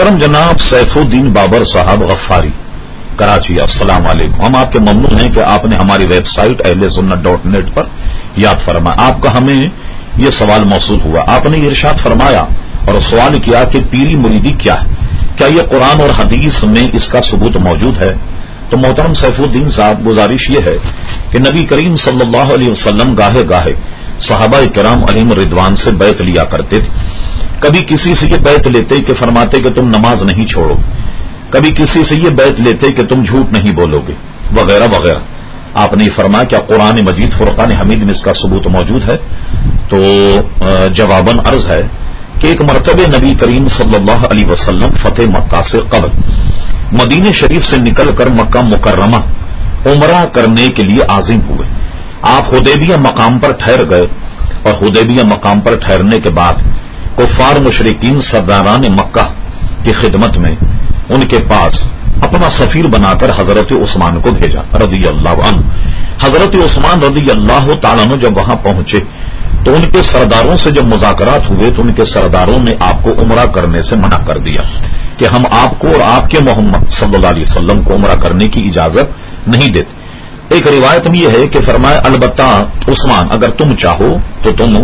محترم جناب سیف الدین بابر صاحب غفاری کراچی، السلام علیکم. ہم آپ کے ممنون ہیں کہ آپ نے ہماری ویب سائٹ اہلسنت.net پر یاد فرمایا. آپ کا ہمیں یہ سوال موصول ہوا. آپ نے یہ ارشاد فرمایا اور سوال کیا کہ پیری مریدی کیا ہے، کیا یہ قرآن اور حدیث میں اس کا ثبوت موجود ہے؟ تو محترم سیف الدین صاحب، گزارش یہ ہے کہ نبی کریم صلی اللہ علیہ وسلم گاہے گاہے صحابہ کرام علیہم رضوان سے بیعت لیا کرتے تھے. کبھی کسی سے یہ بیعت لیتے کہ فرماتے کہ تم نماز نہیں چھوڑو، کبھی کسی سے یہ بیعت لیتے کہ تم جھوٹ نہیں بولو گے، وغیرہ وغیرہ. آپ نے یہ فرمایا کیا قرآن مجید فرقان حمید میں اس کا ثبوت موجود ہے؟ تو جواباً عرض ہے کہ ایک مرتبہ نبی کریم صلی اللہ علیہ وسلم فتح مکہ سے قبل مدینہ شریف سے نکل کر مکہ مکرمہ عمرہ کرنے کے لیے عازم ہوئے. آپ حدیبیہ مقام پر ٹھہر گئے اور حدیبیہ مقام پر ٹھہرنے کے بعد کفار مشرکین سرداران مکہ کی خدمت میں ان کے پاس اپنا سفیر بنا کر حضرت عثمان کو بھیجا رضی اللہ عنہ. حضرت عثمان رضی اللہ تعالیٰ عنہ جب وہاں پہنچے تو ان کے سرداروں سے جب مذاکرات ہوئے تو ان کے سرداروں نے آپ کو عمرہ کرنے سے منع کر دیا کہ ہم آپ کو اور آپ کے محمد صلی اللہ علیہ وسلم کو عمرہ کرنے کی اجازت نہیں دیتے. ایک روایت میں یہ ہے کہ فرمایا البتہ عثمان اگر تم چاہو تو تم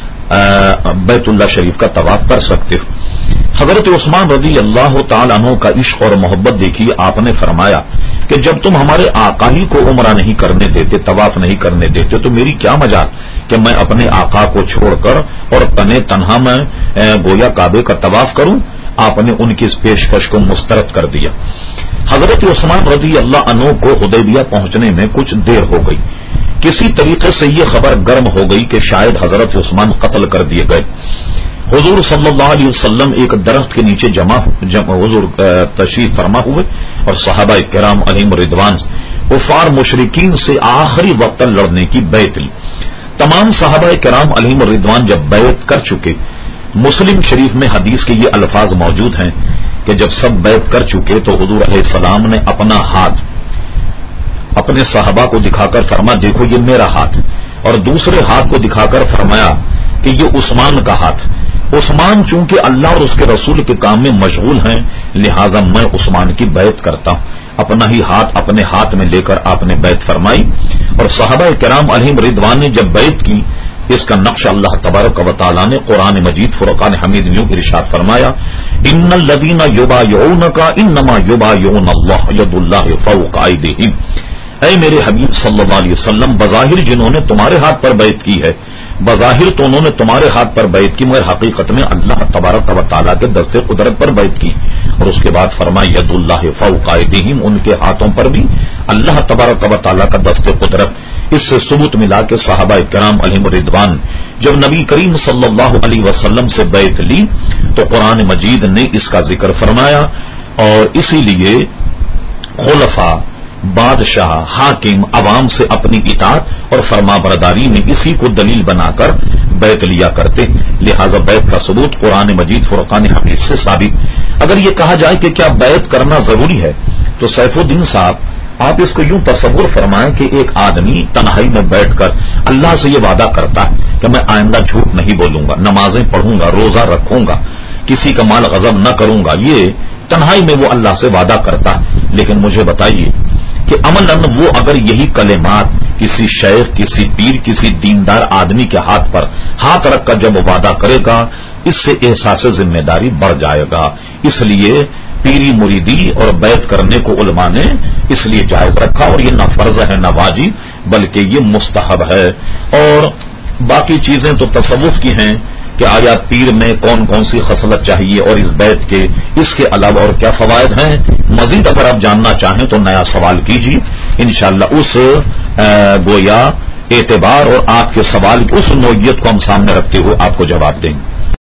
بیت اللہ شریف کا طواف کر سکتے ہو. حضرت عثمان رضی اللہ تعالی عنہ کا عشق اور محبت دیکھیے. آپ نے فرمایا کہ جب تم ہمارے آقا ہی کو عمرہ نہیں کرنے دیتے، طواف نہیں کرنے دیتے، تو میری کیا مجال کہ میں اپنے آقا کو چھوڑ کر اور تنہا میں گویا کعبے کا طواف کروں. آپ نے ان کی اس پیشکش کو مسترد کر دیا. حضرت عثمان رضی اللہ عنہ کو حدیبیہ پہنچنے میں کچھ دیر ہو گئی. کسی طریقے سے یہ خبر گرم ہو گئی کہ شاید حضرت عثمان قتل کر دیے گئے. حضور صلی اللہ علیہ وسلم ایک درخت کے نیچے جمع حضور تشریف فرما ہوئے اور صحابہ کرام علیہم رضوان کفار مشرکین سے آخری وقت لڑنے کی بیعت لی. تمام صحابہ کرام علیہم رضوان جب بیعت کر چکے، مسلم شریف میں حدیث کے یہ الفاظ موجود ہیں کہ جب سب بیعت کر چکے تو حضور علیہ السلام نے اپنا ہاتھ اپنے صحابہ کو دکھا کر فرمایا دیکھو یہ میرا ہاتھ، اور دوسرے ہاتھ کو دکھا کر فرمایا کہ یہ عثمان کا ہاتھ. عثمان چونکہ اللہ اور اس کے رسول کے کام میں مشغول ہیں لہذا میں عثمان کی بیعت کرتا ہوں. اپنا ہی ہاتھ اپنے ہاتھ میں لے کر آپ نے بیعت فرمائی اور صحابہ کرام علیہم رضوان نے جب بیعت کی. اس کا نقش اللہ تبارک و تعالیٰ نے قرآن مجید فرقان حمید میں ارشاد فرمایا ان الذین یبایعونک انما یبایعون اللہ ید اللہ فوق ایدیہم. اے میرے حبیب صلی اللہ علیہ وسلم، بظاہر جنہوں نے تمہارے ہاتھ پر بیعت کی ہے، بظاہر تو انہوں نے تمہارے ہاتھ پر بیعت کی مگر حقیقت میں اللہ تبارک و تعالیٰ کے دست قدرت پر بیعت کی. اور اس کے بعد فرمایا ید اللہ فوق ایدیہم، ان کے ہاتھوں پر بھی اللہ تبارک و تعالیٰ کا دست قدرت. اس سے ثبوت ملا کہ صحابہ کرام علیہم رضوان جب نبی کریم صلی اللہ علیہ وسلم سے بیعت لی تو قرآن مجید نے اس کا ذکر فرمایا اور اسی لیے خلفاء، بادشاہ، حاکم عوام سے اپنی اطاعت اور فرما برداری میں اسی کو دلیل بنا کر بیعت لیا کرتے. لہذا بیعت کا ثبوت قرآن مجید فرقان حمید سے ثابت. اگر یہ کہا جائے کہ کیا بیعت کرنا ضروری ہے تو سیف الدین صاحب آپ اس کو یوں تصور فرمائیں کہ ایک آدمی تنہائی میں بیٹھ کر اللہ سے یہ وعدہ کرتا ہے کہ میں آئندہ جھوٹ نہیں بولوں گا، نمازیں پڑھوں گا، روزہ رکھوں گا، کسی کا مال غصب نہ کروں گا. یہ تنہائی میں وہ اللہ سے وعدہ کرتا ہے. لیکن مجھے بتائیے کہ عملاً وہ اگر یہی کلمات کسی شیخ، کسی پیر، کسی دیندار آدمی کے ہاتھ پر ہاتھ رکھ کر جب وعدہ کرے گا اس سے احساس ذمہ داری بڑھ جائے گا. اس لیے پیری مریدی اور بیعت کرنے کو علماء نے اس لیے جائز رکھا اور یہ نہ فرض ہے نہ واجب بلکہ یہ مستحب ہے. اور باقی چیزیں تو تصوف کی ہیں کہ آیا پیر میں کون کون سی خصلت چاہیے اور اس بیعت کے اس کے علاوہ اور کیا فوائد ہیں. مزید اگر آپ جاننا چاہیں تو نیا سوال کیجیے، انشاءاللہ اس گویا اعتبار اور آپ کے سوال کی اس نوعیت کو ہم سامنے رکھتے ہوئے آپ کو جواب دیں گے.